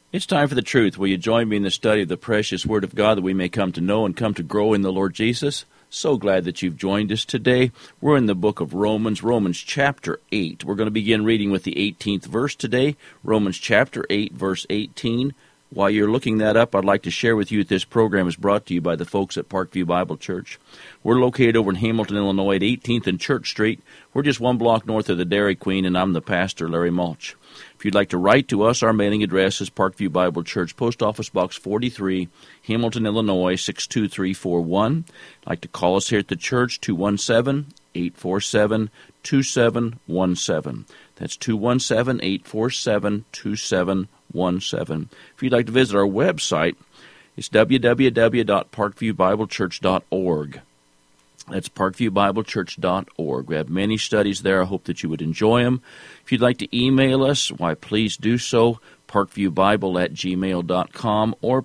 It's time for the truth. Will you join me in the study of the precious Word of God that we may come to know and come to grow in the Lord Jesus? So glad that you've joined us today. We're in the book of Romans, Romans chapter 8. We're going to begin reading with the 18th verse today, Romans chapter 8, verse 18. While you're looking that up, I'd like to share with you that this program is brought to you by the folks at Parkview Bible Church. We're located over in Hamilton, Illinois, at 18th and Church Street. We're just one block north of the Dairy Queen, and I'm the pastor, Larry Mulch. If you'd like to write to us, our mailing address is Parkview Bible Church, Post Office Box 43, Hamilton, Illinois, 62341. I'd like to call us here at the church, 217-847-2717. That's 217-847-2717. If you'd like to visit our website, it's www.parkviewbiblechurch.org. That's parkviewbiblechurch.org. We have many studies there. I hope that you would enjoy them. If you'd like to email us, why, please do so, parkviewbible@gmail.com or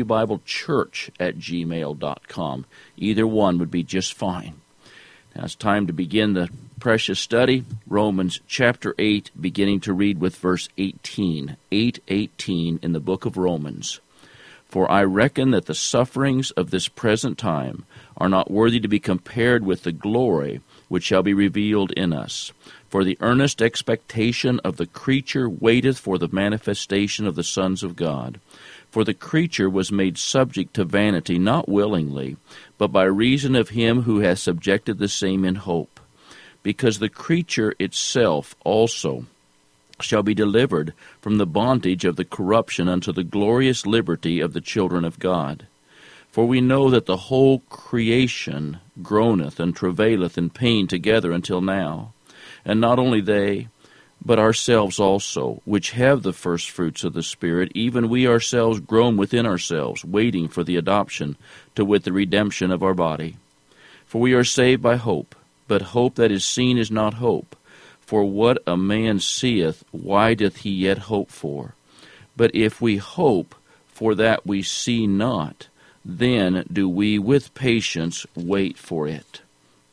parkviewbiblechurch@gmail.com. Either one would be just fine. Now it's time to begin the precious study, Romans chapter 8, beginning to read with verse 18, 8:18 in the book of Romans. For I reckon that the sufferings of this present time are not worthy to be compared with the glory which shall be revealed in us. For the earnest expectation of the creature waiteth for the manifestation of the sons of God. For the creature was made subject to vanity, not willingly, but by reason of him who hath subjected the same in hope. Because the creature itself also shall be delivered from the bondage of the corruption unto the glorious liberty of the children of God. For we know that the whole creation groaneth and travaileth in pain together until now. And not only they, but ourselves also, which have the firstfruits of the Spirit, even we ourselves groan within ourselves, waiting for the adoption, to wit, the redemption of our body. For we are saved by hope, but hope that is seen is not hope. For what a man seeth, why doth he yet hope for? But if we hope for that we see not, then do we with patience wait for it.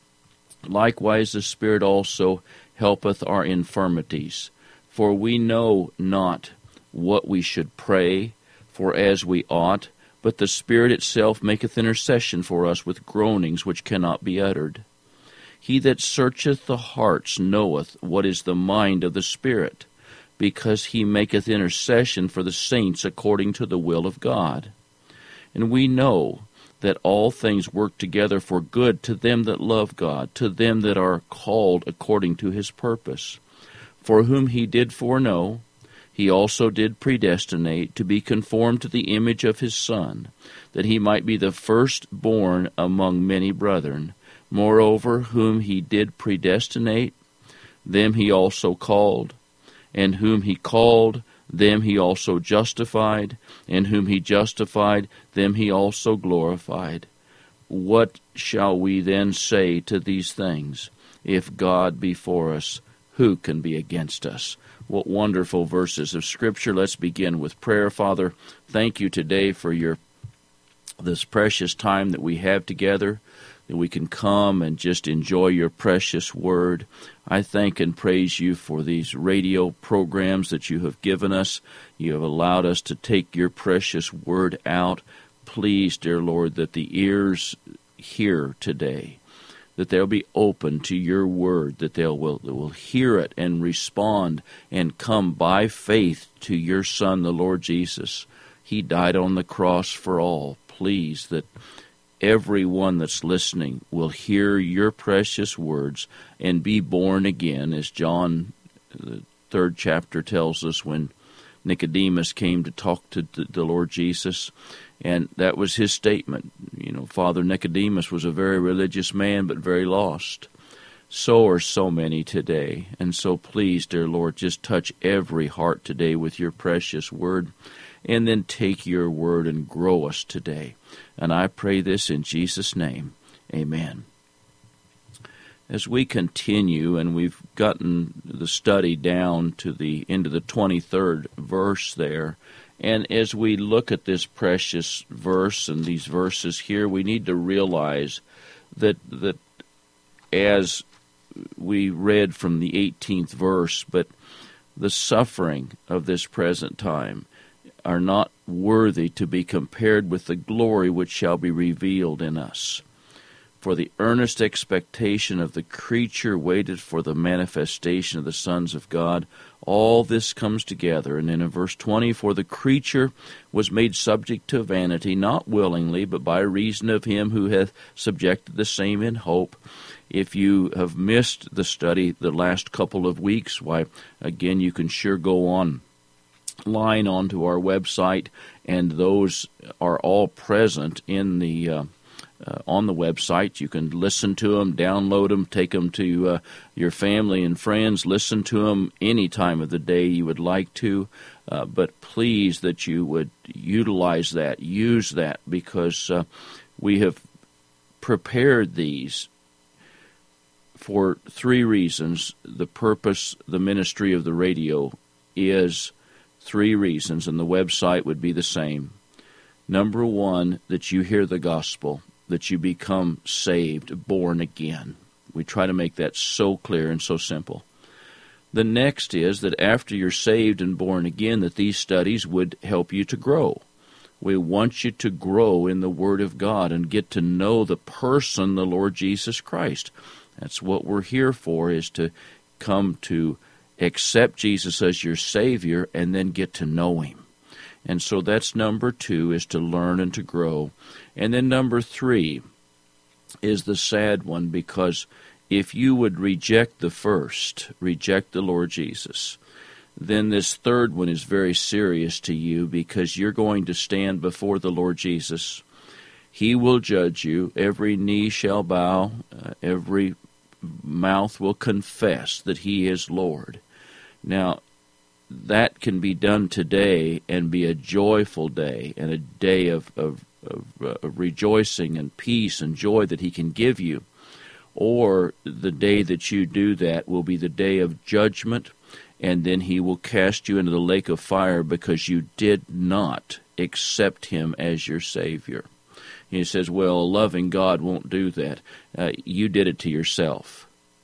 Likewise the Spirit also helpeth our infirmities. For we know not what we should pray for as we ought, but the Spirit itself maketh intercession for us with groanings which cannot be uttered. He that searcheth the hearts knoweth what is the mind of the Spirit, because he maketh intercession for the saints according to the will of God. And we know that all things work together for good to them that love God, to them that are called according to his purpose. For whom he did foreknow, he also did predestinate to be conformed to the image of his Son, that he might be the firstborn among many brethren. Moreover, whom he did predestinate, them he also called, and whom he called, them he also justified, and whom he justified, them he also glorified. What shall we then say to these things? If God be for us, who can be against us? What wonderful verses of Scripture. Let's begin with prayer. Father, thank you today for this precious time that we have together, that we can come and just enjoy your precious word. I thank and praise you for these radio programs that you have given us. You have allowed us to take your precious word out. Please, dear Lord, that the ears hear today, that they'll be open to your word, that they will hear it and respond and come by faith to your Son, the Lord Jesus. He died on the cross for all. Please, that everyone that's listening will hear your precious words and be born again, as John, the 3rd chapter, tells us when Nicodemus came to talk to the Lord Jesus. And that was his statement. You know, Father Nicodemus was a very religious man, but very lost. So are so many today. And so please, dear Lord, just touch every heart today with your precious word, and then take your word and grow us today. And I pray this in Jesus' name. Amen. As we continue, and we've gotten the study down to the end of the 23rd verse there, and as we look at this precious verse and these verses here, we need to realize that as we read from the 18th verse, but the suffering of this present time are not worthy to be compared with the glory which shall be revealed in us. For the earnest expectation of the creature waited for the manifestation of the sons of God. All this comes together. And then in verse 20, for the creature was made subject to vanity, not willingly, but by reason of him who hath subjected the same in hope. If you have missed the study the last couple of weeks, why, again, you can sure go online onto our website, and those are all present in the on the website. You can listen to them, download them, take them to your family and friends, listen to them any time of the day you would like to, but please that you would utilize that, use that, because we have prepared these for three reasons. The purpose, the ministry of the radio is three reasons, and the website would be the same. Number one, that you hear the gospel, that you become saved, born again. We try to make that so clear and so simple. The next is that after you're saved and born again, that these studies would help you to grow. We want you to grow in the Word of God and get to know the person, the Lord Jesus Christ. That's what we're here for, is to come to accept Jesus as your Savior and then get to know Him. And so that's number two, is to learn and to grow. And then number three is the sad one, because if you would reject the first, reject the Lord Jesus, then this third one is very serious to you, because you're going to stand before the Lord Jesus. He will judge you. Every knee shall bow. Every mouth will confess that He is Lord. Now, that can be done today and be a joyful day, and a day of rejoicing and peace and joy that He can give you. Or the day that you do that will be the day of judgment, and then He will cast you into the lake of fire because you did not accept Him as your Savior. He says, well, a loving God won't do that. You did it to yourself.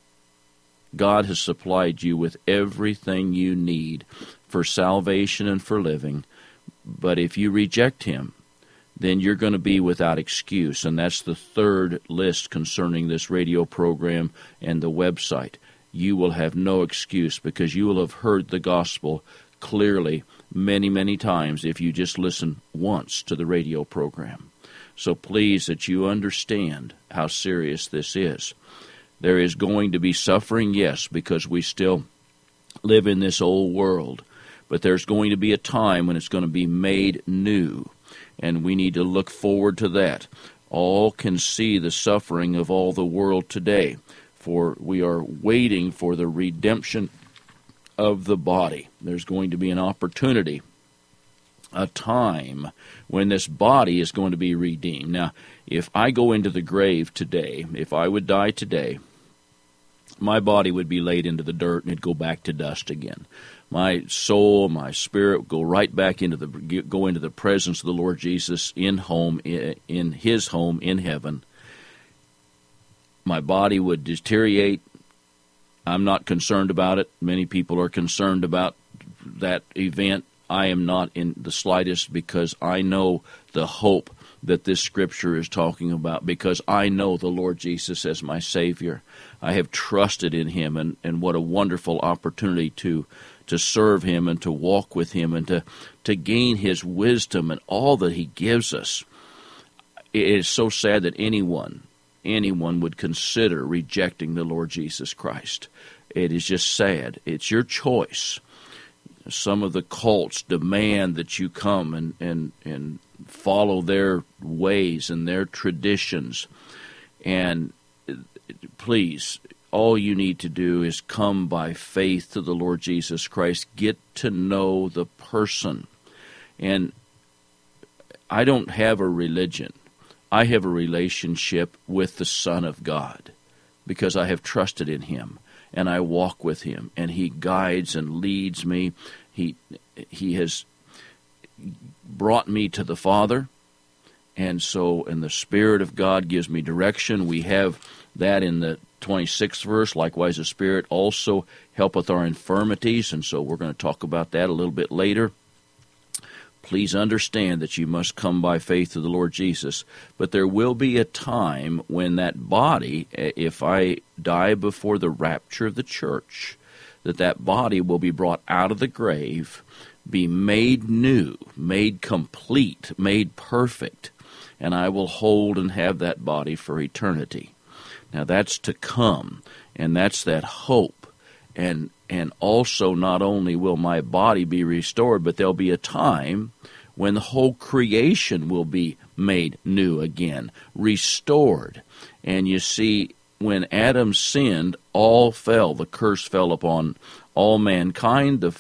God has supplied you with everything you need for salvation and for living. But if you reject Him, then you're going to be without excuse. And that's the third list concerning this radio program and the website. You will have no excuse, because you will have heard the gospel clearly many, many times if you just listen once to the radio program. So please, that you understand how serious this is. There is going to be suffering, yes, because we still live in this old world. But there's going to be a time when it's going to be made new, and we need to look forward to that. All can see the suffering of all the world today, for we are waiting for the redemption of the body. There's going to be an opportunity, a time when this body is going to be redeemed. Now, if I go into the grave today, if I would die today, my body would be laid into the dirt and it'd go back to dust again. My soul, my spirit would go right back into the presence of the Lord Jesus in His home in heaven. My body would deteriorate. I'm not concerned about it. Many people are concerned about that event. I am not in the slightest, because I know the hope that this Scripture is talking about, because I know the Lord Jesus as my Savior. I have trusted in Him, and what a wonderful opportunity to serve Him and to walk with Him and to gain His wisdom and all that He gives us. It is so sad that anyone would consider rejecting the Lord Jesus Christ. It is just sad. It's your choice. Some of the cults demand that you come and follow their ways and their traditions. And please, all you need to do is come by faith to the Lord Jesus Christ. Get to know the person. And I don't have a religion. I have a relationship with the Son of God, because I have trusted in Him. And I walk with Him, and He guides and leads me. He has brought me to the Father, and the Spirit of God gives me direction. We have that in the 26th verse. Likewise, the Spirit also helpeth our infirmities, and so we're going to talk about that a little bit later. Please understand that you must come by faith to the Lord Jesus. But there will be a time when that body, if I die before the rapture of the church, that body will be brought out of the grave, be made new, made complete, made perfect, and I will hold and have that body for eternity. Now that's to come, and that's that hope. And also not only will my body be restored, but there'll be a time when the whole creation will be made new again, restored. And you see, when Adam sinned, all fell. The curse fell upon all mankind. The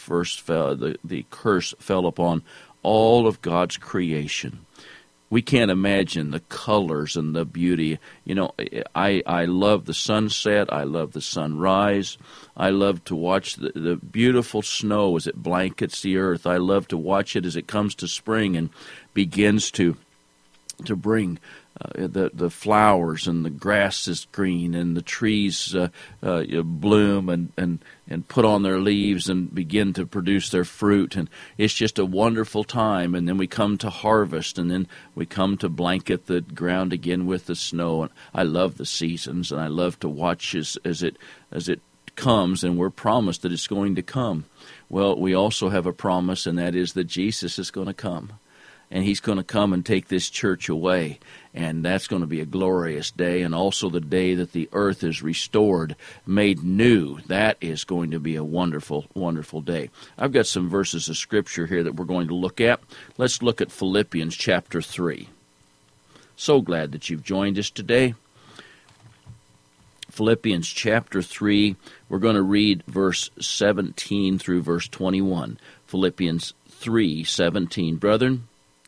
curse fell upon all of God's creation. We can't imagine the colors and the beauty. You know, I love the sunset. I love the sunrise. I love to watch the beautiful snow as it blankets the earth. I love to watch it as it comes to spring and begins to bring the flowers, and the grass is green, and the trees bloom and put on their leaves and begin to produce their fruit. And it's just a wonderful time. And then we come to harvest, and then we come to blanket the ground again with the snow. And I love the seasons, and I love to watch as it comes, and we're promised that it's going to come. Well, we also have a promise, and that is that Jesus is going to come. And he's going to come and take this church away. And that's going to be a glorious day, and also the day that the earth is restored, made new. That is going to be a wonderful, wonderful day. I've got some verses of Scripture here that we're going to look at. Let's look at Philippians chapter 3. So glad that you've joined us today. Philippians chapter 3, we're going to read verse 17 through verse 21. Philippians 3:17. Brethren,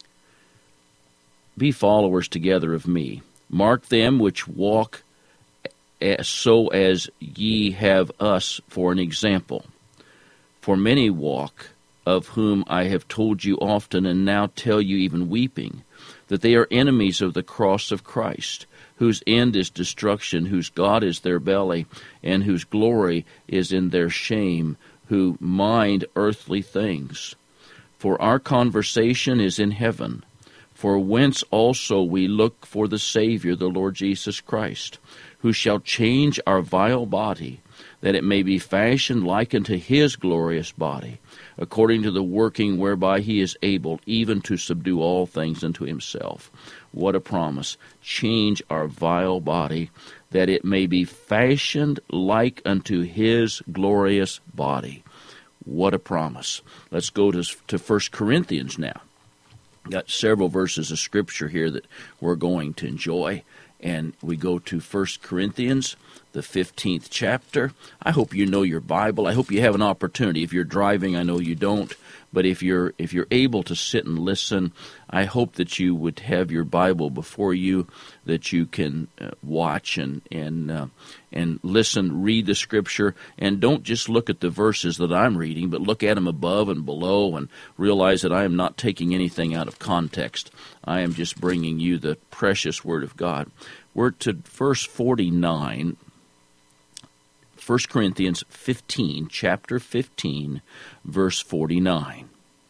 be followers together of me. Mark them which walk so as ye have us for an example. For many walk, of whom I have told you often, and now tell you even weeping, that they are enemies of the cross of Christ, whose end is destruction, whose God is their belly, and whose glory is in their shame, who mind earthly things. For our conversation is in heaven, for whence also we look for the Savior, the Lord Jesus Christ, who shall change our vile body, that it may be fashioned like unto his glorious body, according to the working whereby he is able even to subdue all things unto himself. What a promise. Change our vile body, that it may be fashioned like unto his glorious body. What a promise. Let's go to 1 Corinthians now. Got several verses of Scripture here that we're going to enjoy. And we go to 1 Corinthians, the 15th chapter. I hope you know your Bible. I hope you have an opportunity. If you're driving, I know you don't. But if you're able to sit and listen, I hope that you would have your Bible before you, that you can watch and listen, read the Scripture, and don't just look at the verses that I'm reading, but look at them above and below, and realize that I am not taking anything out of context. I am just bringing you the precious Word of God. We're to verse 49. 1 Corinthians 15, chapter 15, verse 49.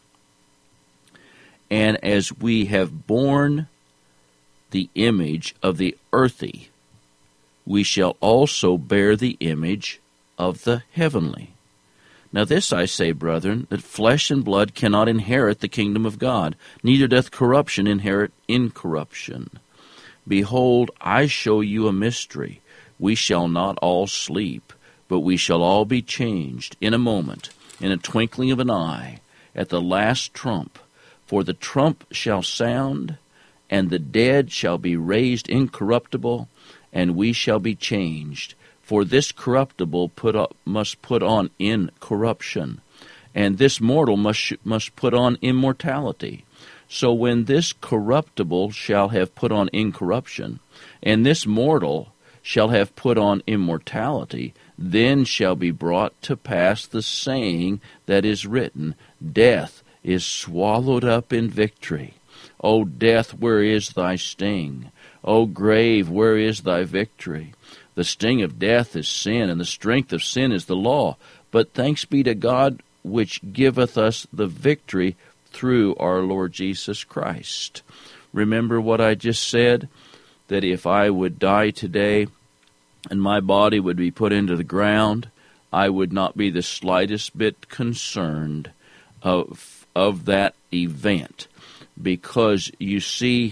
And as we have borne the image of the earthy, we shall also bear the image of the heavenly. Now this I say, brethren, that flesh and blood cannot inherit the kingdom of God, neither doth corruption inherit incorruption. Behold, I show you a mystery. We shall not all sleep, but we shall all be changed in a moment, in a twinkling of an eye, at the last trump. For the trump shall sound, and the dead shall be raised incorruptible, and we shall be changed. For this corruptible must put on incorruption, and this mortal must put on immortality. So when this corruptible shall have put on incorruption, and this mortal shall have put on immortality, then shall be brought to pass the saying that is written, Death is swallowed up in victory. O death, where is thy sting? O grave, where is thy victory? The sting of death is sin, and the strength of sin is the law. But thanks be to God, which giveth us the victory through our Lord Jesus Christ. Remember what I just said, that if I would die today and my body would be put into the ground, I would not be the slightest bit concerned of that event, because you see,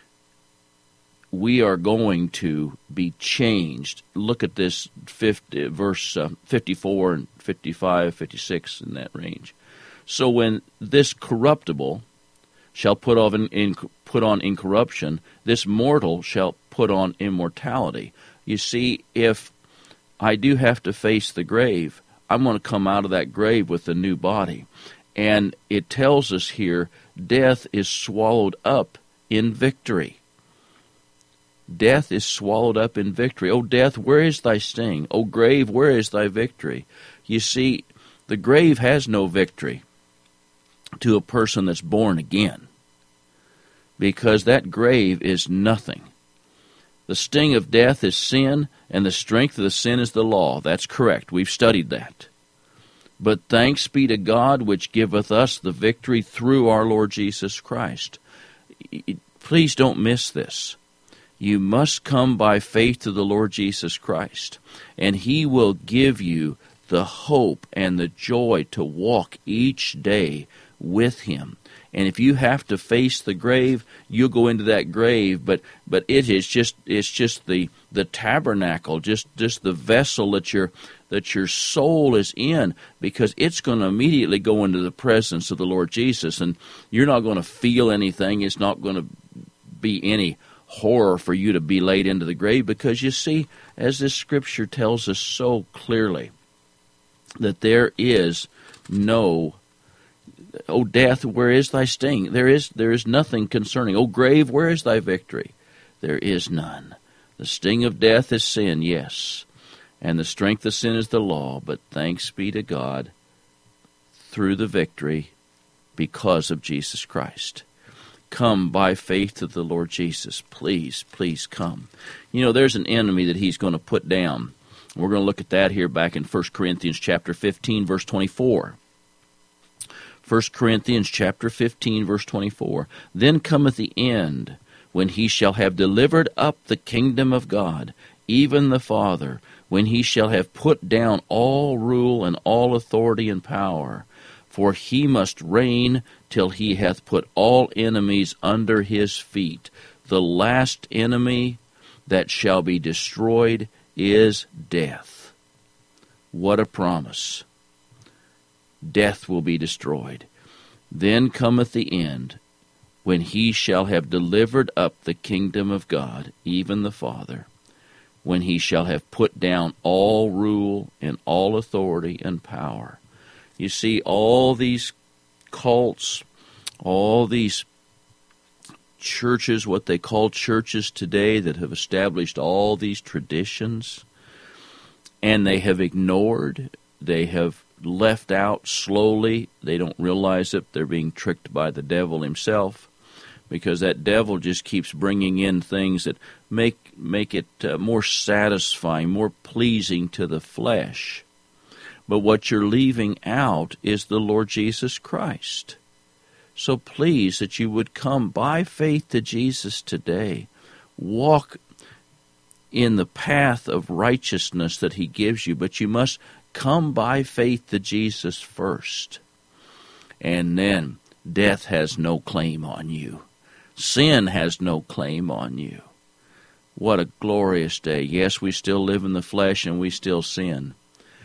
we are going to be changed. Look at this verse 54 and 55, 56 in that range. So when this corruptible shall put on incorruption, this mortal shall put on immortality. You see, if I do have to face the grave, I'm going to come out of that grave with a new body. And it tells us here, death is swallowed up in victory. Death is swallowed up in victory. O death, where is thy sting? O grave, where is thy victory? You see, the grave has no victory to a person that's born again, because that grave is nothing. The sting of death is sin, and the strength of the sin is the law. That's correct. We've studied that. But thanks be to God, which giveth us the victory through our Lord Jesus Christ. Please don't miss this. You must come by faith to the Lord Jesus Christ, and He will give you the hope and the joy to walk each day with Him. And if you have to face the grave, you'll go into that grave, but it's just the tabernacle, just the vessel that your soul is in, because it's going to immediately go into the presence of the Lord Jesus, and you're not going to feel anything. It's not going to be any horror for you to be laid into the grave, because you see, as this scripture tells us so clearly, that there is no, O death, where is thy sting? There is nothing concerning. O grave, where is thy victory? There is none. The sting of death is sin, yes, and the strength of sin is the law, but thanks be to God through the victory because of Jesus Christ. Come by faith to the Lord Jesus. Please, please come. You know, there's an enemy that He's going to put down. We're going to look at that here back in 1 Corinthians chapter 15, verse 24. 1 Corinthians chapter 15, verse 24. Then cometh the end, when He shall have delivered up the kingdom of God, even the Father, when He shall have put down all rule and all authority and power. For He must reign till He hath put all enemies under His feet. The last enemy that shall be destroyed is death. What a promise. Death will be destroyed. Then cometh the end, when He shall have delivered up the kingdom of God, even the Father, when He shall have put down all rule and all authority and power. You see, all these cults, all these churches, what they call churches today, that have established all these traditions, and they have ignored, they have left out slowly. They don't realize that they're being tricked by the devil himself, because that devil just keeps bringing in things that make it more satisfying, more pleasing to the flesh. But what you're leaving out is the Lord Jesus Christ. So please, that you would come by faith to Jesus today. Walk in the path of righteousness that He gives you, but you must come by faith to Jesus first. And then death has no claim on you. Sin has no claim on you. What a glorious day. Yes, we still live in the flesh and we still sin.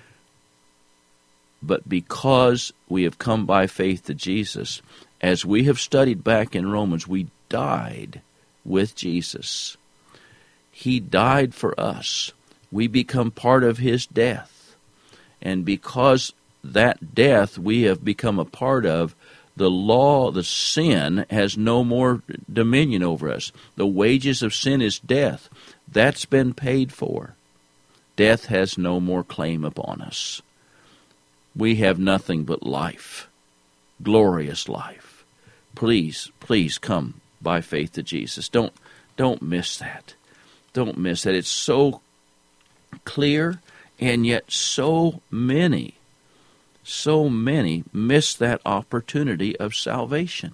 But because we have come by faith to Jesus, as we have studied back in Romans, we died with Jesus. He died for us. We become part of His death. And because that death we have become a part of, the law, the sin, has no more dominion over us. The wages of sin is death. That's been paid for. Death has no more claim upon us. We have nothing but life, glorious life. Please, please come by faith to Jesus. Don't miss that. Don't miss that. It's so clear, and yet so many So many miss that opportunity of salvation.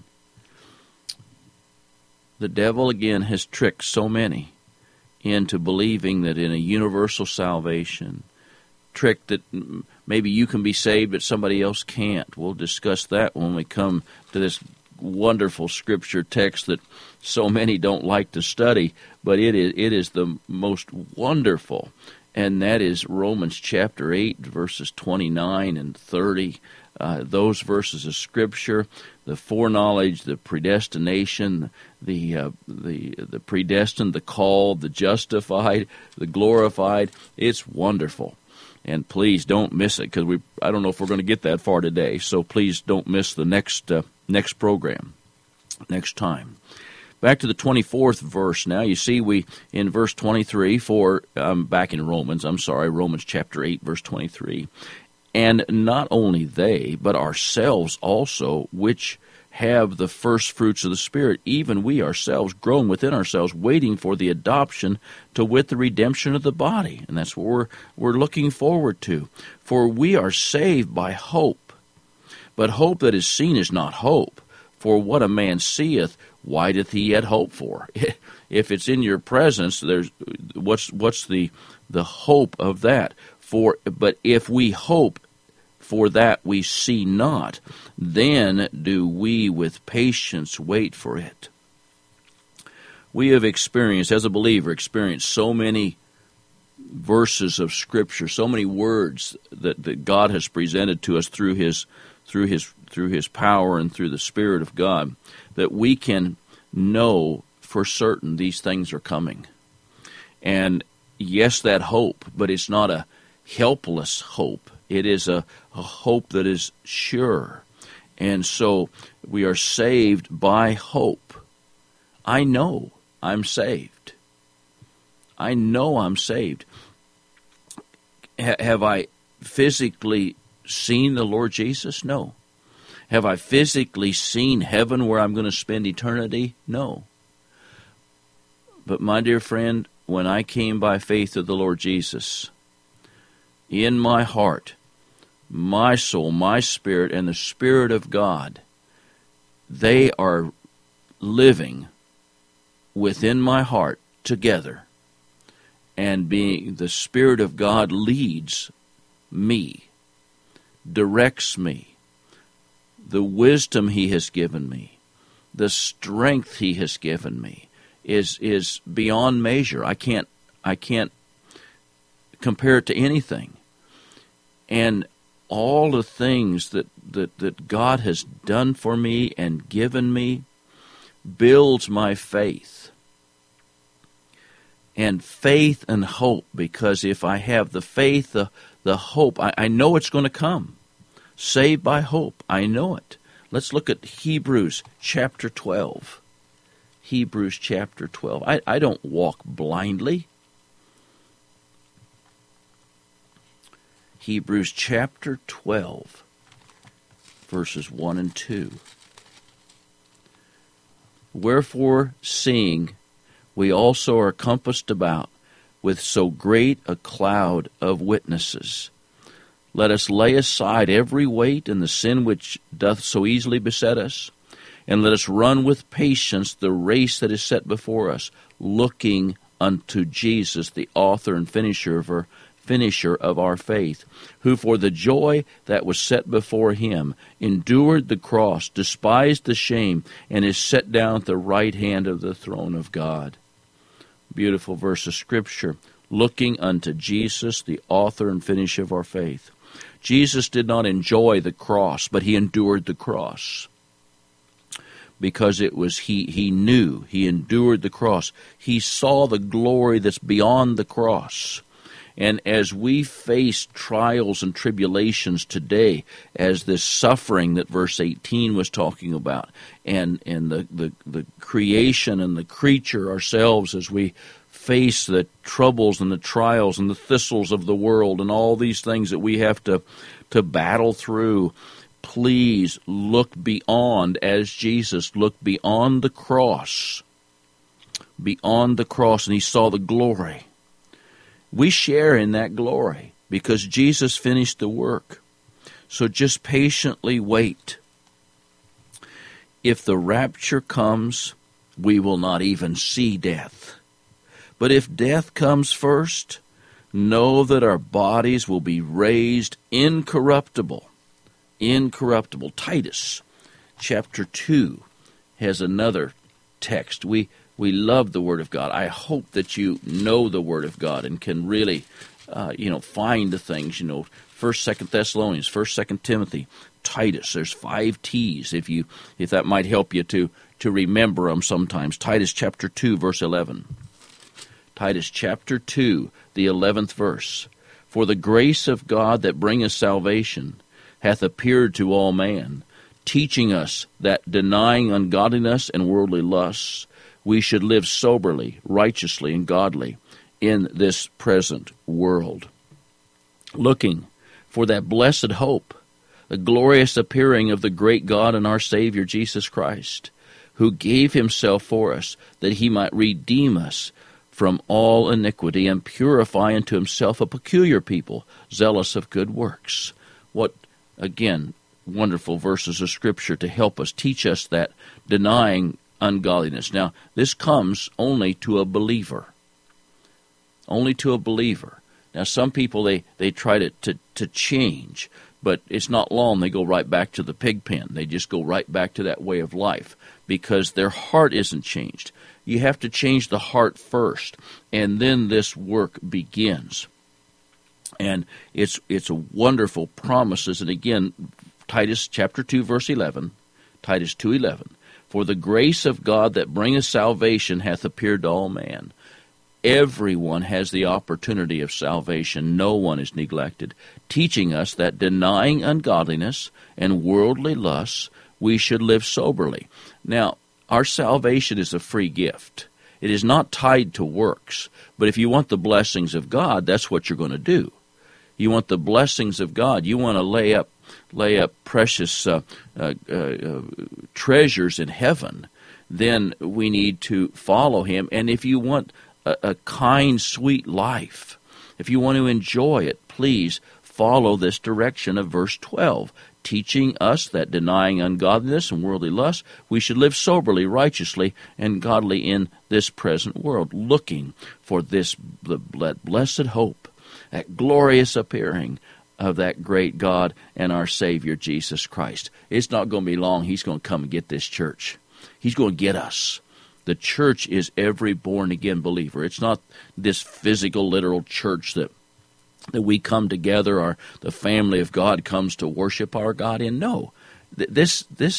The devil, again, has tricked so many into believing that in a universal salvation, trick that maybe you can be saved but somebody else can't. We'll discuss that when we come to this wonderful scripture text that so many don't like to study, but it is the most wonderful, and that is Romans chapter 8, verses 29 and 30. Those verses of Scripture, the foreknowledge, the predestination, the predestined, the called, the justified, the glorified. It's wonderful. And please don't miss it, because I don't know if we're going to get that far today, so please don't miss the next program, next time. Back to the 24th verse now. You see, we in verse 23, back in Romans chapter 8, verse 23, and not only they, but ourselves also, which have the first fruits of the Spirit, even we ourselves, grown within ourselves, waiting for the adoption, to wit, the redemption of the body. And that's what we're looking forward to. For we are saved by hope. But hope that is seen is not hope. For what a man seeth, why doth he yet hope for? If it's in your presence, there's what's the hope of that? But if we hope for that we see not, then do we with patience wait for it. We have experienced, as a believer, so many verses of Scripture, so many words that God has presented to us through His power and through the Spirit of God, that we can know for certain these things are coming. And yes, that hope, but it's not a helpless hope. It is a hope that is sure. And so we are saved by hope. I know I'm saved. I know I'm saved. Have I physically seen the Lord Jesus? No. Have I physically seen heaven where I'm going to spend eternity? No. But my dear friend, when I came by faith to the Lord Jesus, in my heart, my soul, my spirit, and the Spirit of God, they are living within my heart together. And the Spirit of God leads me, directs me. The wisdom He has given me, the strength He has given me is beyond measure. I can't compare it to anything. And all the things that God has done for me and given me builds my faith. And faith and hope, because if I have the faith, the hope, I know it's going to come. Saved by hope, I know it. Let's look at Hebrews chapter 12. Hebrews chapter 12. I don't walk blindly. Hebrews chapter 12, verses 1 and 2. Wherefore, seeing we also are compassed about with so great a cloud of witnesses, let us lay aside every weight and the sin which doth so easily beset us, and let us run with patience the race that is set before us, looking unto Jesus, the author and finisher of our faith, who for the joy that was set before Him endured the cross, despised the shame, and is set down at the right hand of the throne of God. Beautiful verse of Scripture. Looking unto Jesus, the author and finisher of our faith. Jesus did not enjoy the cross, but He endured the cross. Because it was he knew, He endured the cross. He saw the glory that's beyond the cross. And as we face trials and tribulations today, as this suffering that verse 18 was talking about, and the creation and the creature ourselves, as we face the troubles and the trials and the thistles of the world and all these things that we have to battle through, please look beyond, as Jesus looked beyond the cross. Beyond the cross, and He saw the glory. We share in that glory because Jesus finished the work. So just patiently wait. If the rapture comes, we will not even see death. But if death comes first, know that our bodies will be raised incorruptible. Incorruptible. Titus chapter 2 has another text. We love the Word of God. I hope that you know the Word of God and can really, find the things, 1st, 2nd Thessalonians, 1st, 2nd Timothy, Titus. There's 5 T's if that might help you to remember them sometimes. Titus chapter 2, verse 11. Titus chapter 2, the 11th verse. For the grace of God that bringeth salvation hath appeared to all man, teaching us that denying ungodliness and worldly lusts, we should live soberly, righteously, and godly in this present world, looking for that blessed hope, the glorious appearing of the great God and our Savior Jesus Christ, who gave himself for us, that he might redeem us from all iniquity and purify unto himself a peculiar people, zealous of good works. What, again, wonderful verses of Scripture to help us, teach us that denying ungodliness. Now, this comes only to a believer. Only to a believer. Now, some people, they try to change, but it's not long. They go right back to the pig pen. They just go right back to that way of life because their heart isn't changed. You have to change the heart first, and then this work begins. And it's a wonderful promises. And again, Titus chapter 2, verse 11, Titus 2:11. For the grace of God that bringeth salvation hath appeared to all man. Everyone has the opportunity of salvation. No one is neglected, teaching us that denying ungodliness and worldly lusts, we should live soberly. Now, our salvation is a free gift. It is not tied to works. But if you want the blessings of God, that's what you're going to do. You want the blessings of God. You want to lay up precious treasures in heaven. Then we need to follow him. And if you want a kind, sweet life, if you want to enjoy it, please follow this direction of verse 12, teaching us that denying ungodliness and worldly lust, we should live soberly, righteously, and godly in this present world, looking for this blessed hope, that glorious appearing of that great God and our Savior, Jesus Christ. It's not going to be long. He's going to come and get this church. He's going to get us. The church is every born-again believer. It's not this physical, literal church that we come together, or the family of God comes to worship our God in. No, this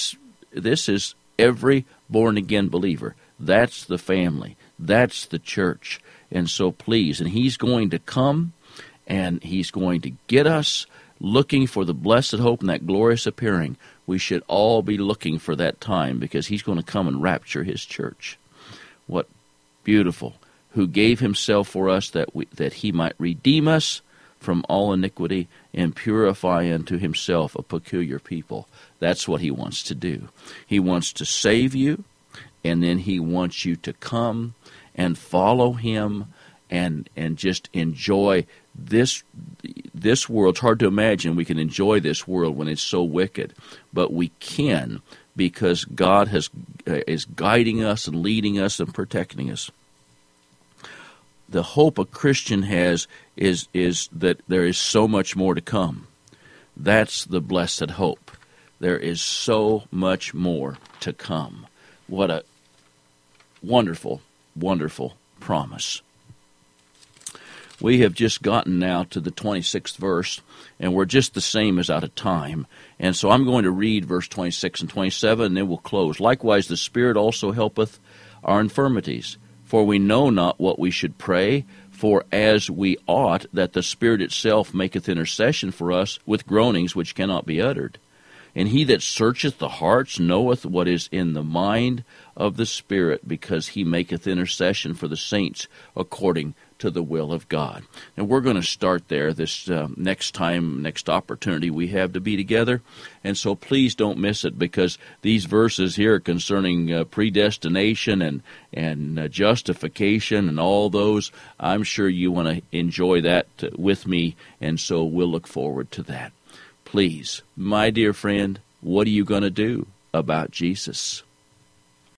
is every born-again believer. That's the family. That's the church. And so please, and he's going to come, and he's going to get us looking for the blessed hope and that glorious appearing. We should all be looking for that time, because he's going to come and rapture his church. What beautiful. Who gave himself for us that he might redeem us from all iniquity and purify unto himself a peculiar people. That's what he wants to do. He wants to save you, and then he wants you to come and follow him and just enjoy this world. It's hard to imagine we can enjoy this world when it's so wicked, but we can, because God is guiding us and leading us and protecting us. The hope a Christian has is that there is so much more to come. That's the blessed hope. There is so much more to come. What a wonderful, wonderful promise. We have just gotten now to the 26th verse, and we're just the same as out of time. And so I'm going to read verse 26 and 27, and then we'll close. Likewise, the Spirit also helpeth our infirmities. For we know not what we should pray for as we ought, that the Spirit itself maketh intercession for us with groanings which cannot be uttered. And he that searcheth the hearts knoweth what is in the mind of the Spirit, because he maketh intercession for the saints according to the will of God. And we're going to start there this next opportunity we have to be together. And so please don't miss it, because these verses here concerning predestination and justification and all those, I'm sure you want to enjoy that with me, and so we'll look forward to that. Please, my dear friend, what are you going to do about Jesus?